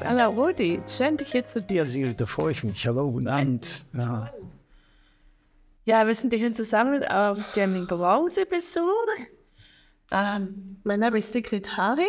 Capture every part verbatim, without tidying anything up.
Hallo Rudi, schön dich hier zu dir. Sil, da freue ich mich. Hallo, guten Abend. Ja. Ja, wir sind hier zusammen auf dem Bronzebesuch. Ähm, mein Name ist Sigrid Hari.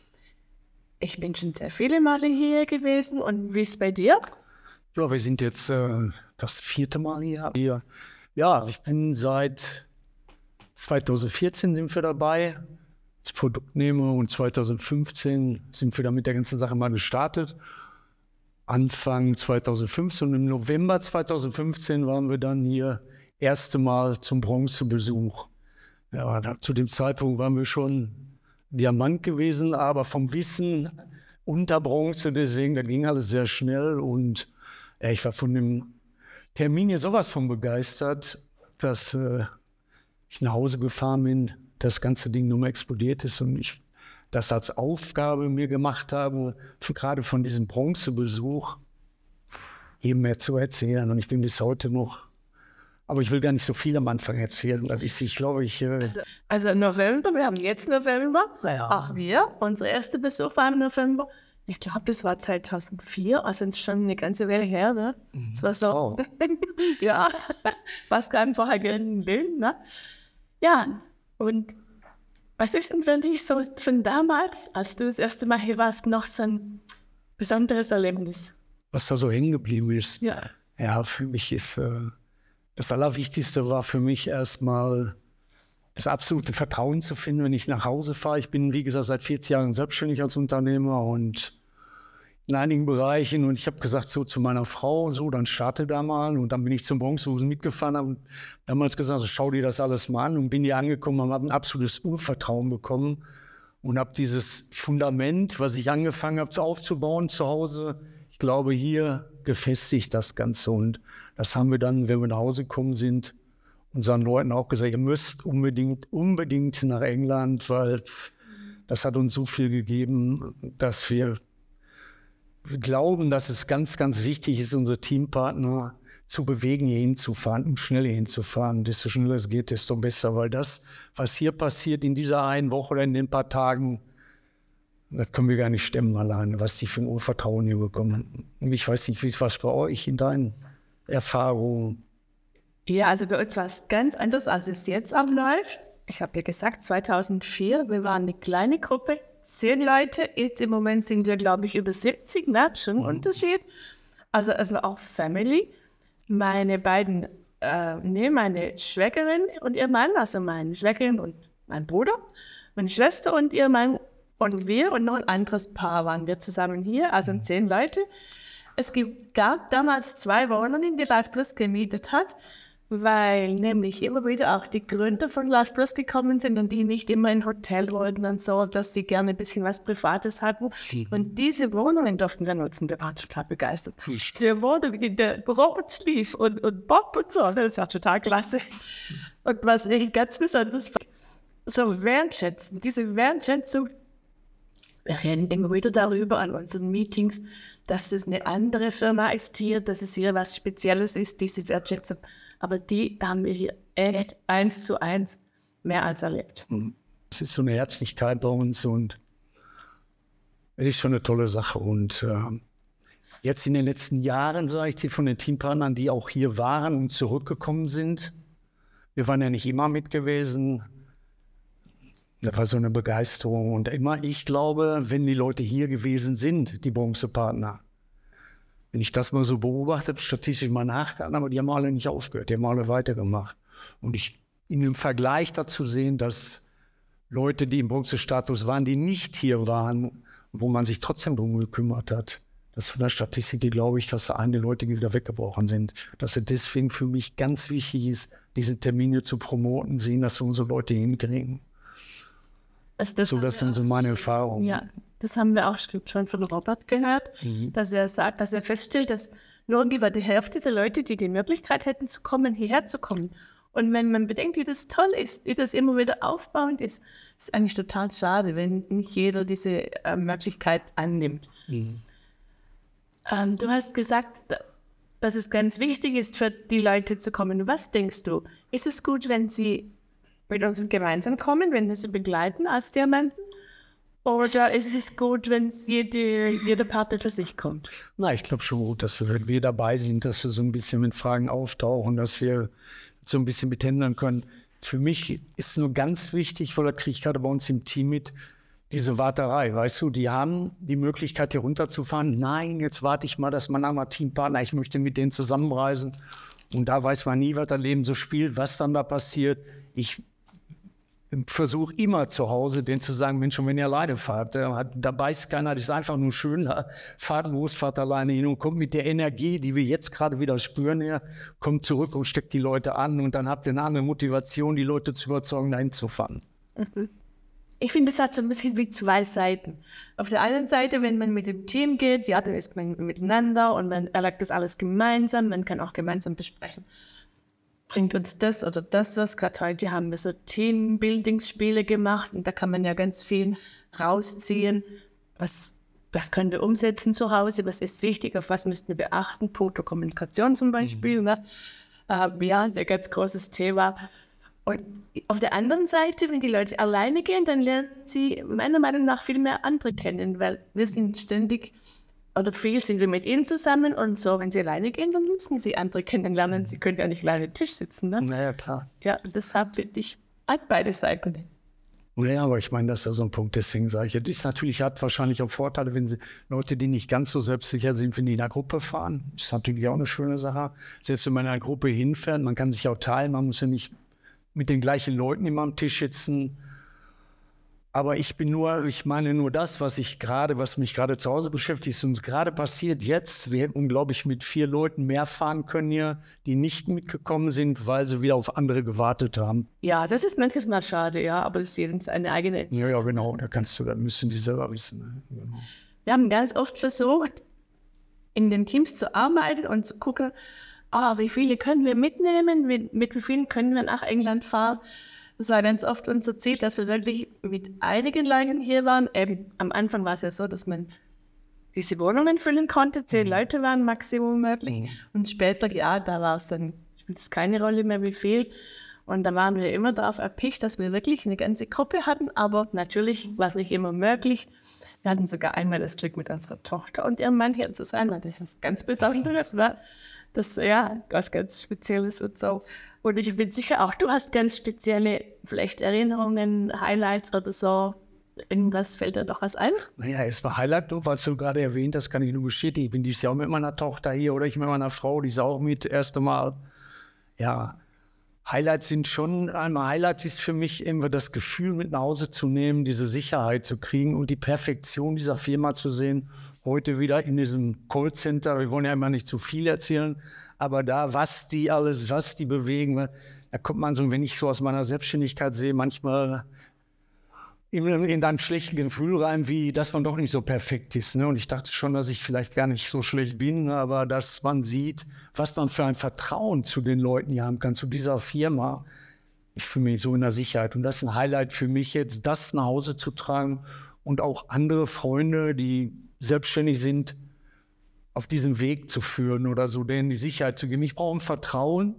Ich bin schon sehr viele Male hier gewesen. Und wie ist es bei dir? Ja, wir sind jetzt äh, das vierte Mal hier. hier. Ja, ich bin seit zweitausendvierzehn sind wir dabei als Produktnehmer und zweitausendfünfzehn sind wir da mit der ganzen Sache mal gestartet. Anfang zweitausendfünfzehn und im November zweitausendfünfzehn waren wir dann hier erste Mal zum Bronzebesuch. Ja, da, zu dem Zeitpunkt waren wir schon Diamant gewesen, aber vom Wissen unter Bronze, deswegen, da ging alles sehr schnell und ja, ich war von dem Termin hier sowas von begeistert, dass äh, ich nach Hause gefahren bin, das ganze Ding nur mal explodiert ist und ich das als Aufgabe mir gemacht habe, für, gerade von diesem Bronzebesuch eben mehr zu erzählen. Und ich bin bis heute noch, aber ich will gar nicht so viel am Anfang erzählen, weil ich, ich glaube, ich... Äh also, also November, wir haben jetzt November. Ja. Ach, wir, unser erster Besuch war im November. Ich glaube, das war zweitausendvier, also ist schon eine ganze Weile her, ne? Das war so, Oh. ja, fast kein vorhergehenden Bild, ne? Ja, und was ist denn für dich so von damals, als du das erste Mal hier warst, noch so ein besonderes Erlebnis? Was da so hängen geblieben ist. Ja. Ja, für mich ist äh, das Allerwichtigste war für mich erstmal das absolute Vertrauen zu finden, wenn ich nach Hause fahre. Ich bin, wie gesagt, seit vierzig Jahren selbstständig als Unternehmer und in einigen Bereichen. Und ich habe gesagt so zu meiner Frau, so, dann starte da mal. Und dann bin ich zum Bronzebesuch mitgefahren, habe damals gesagt, so, schau dir das alles mal an. Und bin hier angekommen und habe ein absolutes Urvertrauen bekommen. Und habe dieses Fundament, was ich angefangen habe aufzubauen zu Hause, ich glaube, hier gefestigt das Ganze. Und das haben wir dann, wenn wir nach Hause gekommen sind, unseren Leuten auch gesagt, ihr müsst unbedingt, unbedingt nach England, weil das hat uns so viel gegeben, dass wir glauben, dass es ganz, ganz wichtig ist, unsere Teampartner zu bewegen, hier hinzufahren und schnell hier hinzufahren. Desto schneller es geht, desto besser, weil das, was hier passiert in dieser einen Woche oder in den paar Tagen, das können wir gar nicht stemmen alleine, was die für ein Urvertrauen hier bekommen. Ich weiß nicht, wie es war bei euch in deinen Erfahrungen. Ja, also bei uns war es ganz anders, als es jetzt abläuft. Ich habe ja gesagt, zweitausendvier, wir waren eine kleine Gruppe, zehn Leute. Jetzt im Moment sind wir, glaube ich, über siebzig, ne? Schon ein Unterschied. Also, also auch Family. Meine beiden, äh, ne, meine Schwägerin und ihr Mann, also meine Schwägerin und mein Bruder, meine Schwester und ihr Mann und wir und noch ein anderes Paar waren wir zusammen hier, also zehn Leute. Es gibt, gab damals zwei Wohnungen, die Life Plus gemietet hat, weil nämlich immer wieder auch die Gründer von Life Plus gekommen sind und die nicht immer in Hotel wollten und so, dass sie gerne ein bisschen was Privates hatten. Und diese Wohnungen durften wir nutzen. Wir waren total begeistert. Die Wohnung, in der Robert lief und, und Bob und so, das war total klasse. Und was ich ganz besonders fand, so wertschätzen, diese Wertschätzung. Wir reden immer wieder darüber an unseren Meetings, dass es eine andere Firma ist hier, dass es hier was Spezielles ist, diese Wertschätzung. Aber die haben wir hier echt eins zu eins mehr als erlebt. Es ist so eine Herzlichkeit bei uns und es ist schon eine tolle Sache. Und äh, jetzt in den letzten Jahren, sage ich dir, von den Teampartnern, die auch hier waren und zurückgekommen sind, wir waren ja nicht immer mit gewesen, das war so eine Begeisterung. Und immer, ich glaube, wenn die Leute hier gewesen sind, die Bronzepartner, wenn ich das mal so beobachtet, statistisch mal nachgegangen, aber die haben alle nicht aufgehört, die haben alle weitergemacht. Und ich in dem Vergleich dazu sehen, dass Leute, die im Bronzestatus waren, die nicht hier waren, wo man sich trotzdem drum gekümmert hat, das ist von der Statistik, glaube ich, dass einige Leute wieder weggebrochen sind. Dass es deswegen für mich ganz wichtig ist, diese Termine zu promoten, sehen, dass wir unsere Leute hinkriegen. Also das so, das sind so meine Erfahrungen. Ja, das haben wir auch schon von Robert gehört, mhm. dass er sagt, dass er feststellt, dass nur ungefähr die Hälfte der Leute, die die Möglichkeit hätten zu kommen, hierher zu kommen. Und wenn man bedenkt, wie das toll ist, wie das immer wieder aufbauend ist, ist es eigentlich total schade, wenn nicht jeder diese äh, Möglichkeit annimmt. Mhm. Ähm, du hast gesagt, dass es ganz wichtig ist, für die Leute zu kommen. Was denkst du? Ist es gut, wenn sie mit uns gemeinsam kommen, wenn wir sie begleiten als Diamanten? Oder ist es gut, wenn jede, jeder Partner für sich kommt? Na, ich glaube schon gut, dass wir, wenn wir dabei sind, dass wir so ein bisschen mit Fragen auftauchen, dass wir so ein bisschen mithändlern können. Für mich ist nur ganz wichtig, weil das kriege ich gerade bei uns im Team mit, diese Warterei, weißt du, die haben die Möglichkeit, hier runterzufahren. Nein, jetzt warte ich mal, dass mein anderer Teampartner, ich möchte mit denen zusammenreisen. Und da weiß man nie, was das Leben so spielt, was dann da passiert. Ich versuche immer zu Hause, denen zu sagen, Mensch, und wenn ihr alleine fahrt, da beißt keiner, das ist einfach nur schön, fahrt los, fahrt alleine hin und kommt mit der Energie, die wir jetzt gerade wieder spüren, her, kommt zurück und steckt die Leute an und dann habt ihr eine andere Motivation, die Leute zu überzeugen, dahin zu fahren. Mhm. Ich finde, es hat so ein bisschen wie zwei Seiten. Auf der einen Seite, wenn man mit dem Team geht, ja, dann ist man miteinander und man erlebt das alles gemeinsam, man kann auch gemeinsam besprechen. Bringt uns das oder das was? Gerade heute haben wir so Teambuildingsspiele gemacht und da kann man ja ganz viel rausziehen. Was, was können wir umsetzen zu Hause? Was ist wichtig? Auf was müssten wir beachten? Punkto Kommunikation zum Beispiel. Mhm. Ne? Äh, ja, ist ein ganz großes Thema. Und auf der anderen Seite, wenn die Leute alleine gehen, dann lernen sie meiner Meinung nach viel mehr andere kennen, weil wir sind ständig oder viel sind wir mit ihnen zusammen und so, wenn sie alleine gehen, dann müssen sie andere kennenlernen. Sie können ja nicht alleine am Tisch sitzen. Ne? Naja, klar. Ja, deshalb finde ich, hat beide Seiten. Naja, aber ich meine, das ist ja so ein Punkt, deswegen sage ich, das ist natürlich, hat wahrscheinlich auch Vorteile, wenn sie, Leute, die nicht ganz so selbstsicher sind, wenn die in einer Gruppe fahren. Das ist natürlich auch eine schöne Sache. Selbst wenn man in einer Gruppe hinfährt, man kann sich auch teilen, man muss ja nicht mit den gleichen Leuten immer am Tisch sitzen. Aber ich bin nur, ich meine nur das, was ich gerade, was mich gerade zu Hause beschäftigt, ist uns gerade passiert jetzt. Wir hätten, glaube ich, mit vier Leuten mehr fahren können hier, die nicht mitgekommen sind, weil sie wieder auf andere gewartet haben. Ja, das ist manches Mal schade, ja, aber das ist jedem seine eigene. Ja, ja, genau, da kannst du, da müssen die selber wissen. Ne? Genau. Wir haben ganz oft versucht, in den Teams zu arbeiten und zu gucken, ah, wie viele können wir mitnehmen, mit, mit wie vielen können wir nach England fahren. Das war ganz oft unser Ziel, dass wir wirklich mit einigen Leuten hier waren. Eben, am Anfang war es ja so, dass man diese Wohnungen füllen konnte. Zehn mhm. Leute waren Maximum möglich. Mhm. Und später, ja, da war es dann, spielt es keine Rolle mehr, wie viel. Und da waren wir immer darauf erpicht, dass wir wirklich eine ganze Gruppe hatten. Aber natürlich war es nicht immer möglich. Wir hatten sogar einmal das Glück, mit unserer Tochter und ihrem Mann hier zu sein, weil das ganz Besonderes war. Das, ja, was ganz Spezielles und so. Und ich bin sicher auch, du hast ganz spezielle, vielleicht Erinnerungen, Highlights oder so. Irgendwas fällt dir doch was ein? Naja, erstmal Highlight, was du gerade erwähnt hast, kann ich nur bestätigen. Ich bin dieses Jahr auch mit meiner Tochter hier oder ich mit meiner Frau, die ist auch mit, erste Mal. Ja, Highlights sind schon, einmal Highlight ist für mich immer das Gefühl, mit nach Hause zu nehmen, diese Sicherheit zu kriegen und die Perfektion dieser Firma zu sehen. Heute wieder in diesem Callcenter, wir wollen ja immer nicht zu viel erzählen, aber da, was die alles, was die bewegen, da kommt man so, wenn ich so aus meiner Selbstständigkeit sehe, manchmal in, in ein schlechtes Gefühl rein, wie, dass man doch nicht so perfekt ist. Ne? Und ich dachte schon, dass ich vielleicht gar nicht so schlecht bin, aber dass man sieht, was man für ein Vertrauen zu den Leuten hier haben kann, zu dieser Firma. Ich fühle mich so in der Sicherheit. Und das ist ein Highlight für mich jetzt, das nach Hause zu tragen und auch andere Freunde, die selbstständig sind, auf diesem Weg zu führen oder so, denen die Sicherheit zu geben. Ich brauche ein Vertrauen,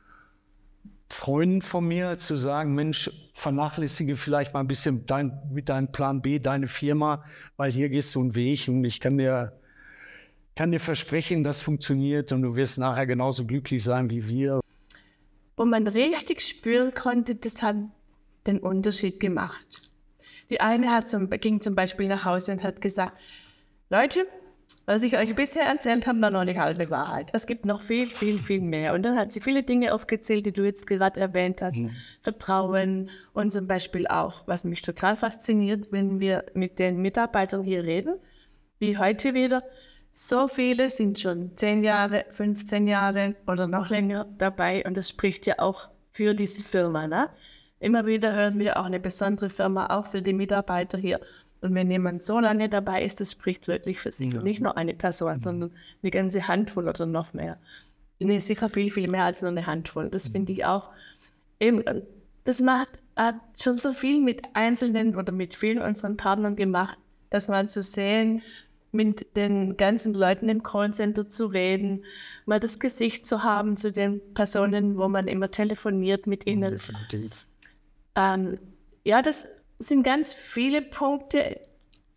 Freunden von mir zu sagen, Mensch, vernachlässige vielleicht mal ein bisschen dein, mit deinem Plan B, deine Firma, weil hier gehst du einen Weg und ich kann dir, kann dir versprechen, das funktioniert und du wirst nachher genauso glücklich sein wie wir. Wo man richtig spüren konnte, das hat den Unterschied gemacht. Die eine hat zum, ging zum Beispiel nach Hause und hat gesagt, Leute, was ich euch bisher erzählt habe, war noch nicht halbe Wahrheit. Es gibt noch viel, viel, viel mehr. Und dann hat sie viele Dinge aufgezählt, die du jetzt gerade erwähnt hast. Mhm. Vertrauen und zum Beispiel auch, was mich total fasziniert, wenn wir mit den Mitarbeitern hier reden, wie heute wieder. So viele sind schon zehn Jahre, fünfzehn Jahre oder noch länger dabei. Und das spricht ja auch für diese Firma. Ne? Immer wieder hören wir auch eine besondere Firma, auch für die Mitarbeiter hier. Und wenn jemand so lange dabei ist, das spricht wirklich für sich. Ja. Nicht nur eine Person, mhm. sondern eine ganze Handvoll oder noch mehr. Nee, sicher viel, viel mehr als nur eine Handvoll. Das mhm. finde ich auch. Eben, das macht hat schon so viel mit Einzelnen oder mit vielen unseren Partnern gemacht, dass man zu sehen, mit den ganzen Leuten im Callcenter zu reden, mal das Gesicht zu haben zu den Personen, wo man immer telefoniert mit ihnen. Ähm, ja, das sind ganz viele Punkte,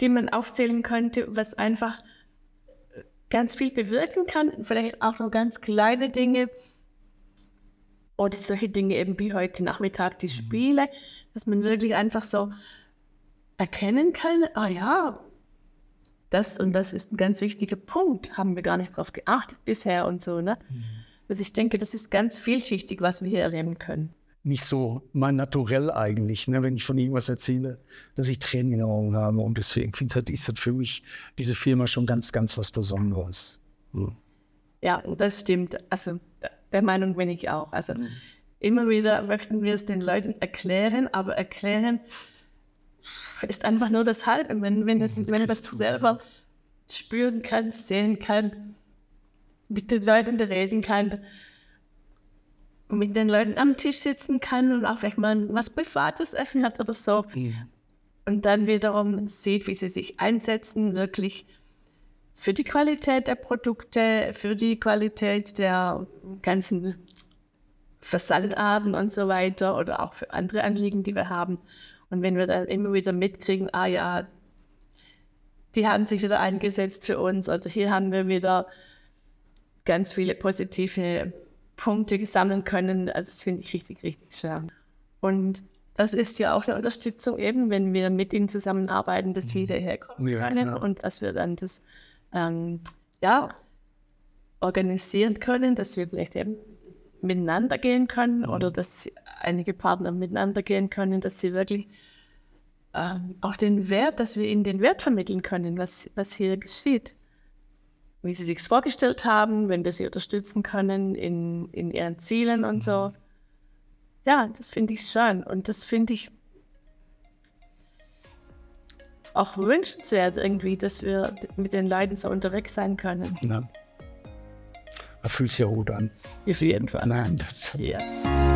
die man aufzählen könnte, was einfach ganz viel bewirken kann. Vielleicht auch noch ganz kleine Dinge. Oder solche Dinge eben wie heute Nachmittag die Spiele, dass man wirklich einfach so erkennen kann, ah ja, das und das ist ein ganz wichtiger Punkt, haben wir gar nicht drauf geachtet bisher und so. Ne? Mhm. Also ich denke, das ist ganz vielschichtig, was wir hier erleben können. Nicht so mein Naturell eigentlich, ne, wenn ich von irgendwas erzähle, dass ich Tränen in den Augen habe. Und deswegen finde ich, ist das für mich, diese Firma, schon ganz, ganz was Besonderes. Mhm. Ja, das stimmt. Also der Meinung bin ich auch. Also mhm. immer wieder möchten wir es den Leuten erklären, aber erklären ist einfach nur das Halbe. Wenn, wenn, es, wenn das selber spüren kann, sehen kann, mit den Leuten reden kann, mit den Leuten am Tisch sitzen kann und auch vielleicht mal was Privates öffnet oder so. Mhm. Und dann wiederum sieht, wie sie sich einsetzen, wirklich für die Qualität der Produkte, für die Qualität der ganzen Versandarten und so weiter oder auch für andere Anliegen, die wir haben. Und wenn wir dann immer wieder mitkriegen, ah ja, die haben sich wieder eingesetzt für uns oder hier haben wir wieder ganz viele positive Punkte sammeln können, also das finde ich richtig, richtig schön. Und das ist ja auch eine Unterstützung eben, wenn wir mit ihnen zusammenarbeiten, dass wir herkommen ja, können ja. und dass wir dann das ähm, ja, organisieren können, dass wir vielleicht eben miteinander gehen können mhm. oder dass einige Partner miteinander gehen können, dass sie wirklich ähm, auch den Wert, dass wir ihnen den Wert vermitteln können, was, was hier geschieht. Wie sie sich vorgestellt haben, wenn wir sie unterstützen können in, in ihren Zielen und so. Ja, das finde ich schön. Und das finde ich auch wünschenswert irgendwie, dass wir mit den Leuten so unterwegs sein können. Ja. Da fühlt sich ja gut an. Auf jeden Fall. Nein, das ja.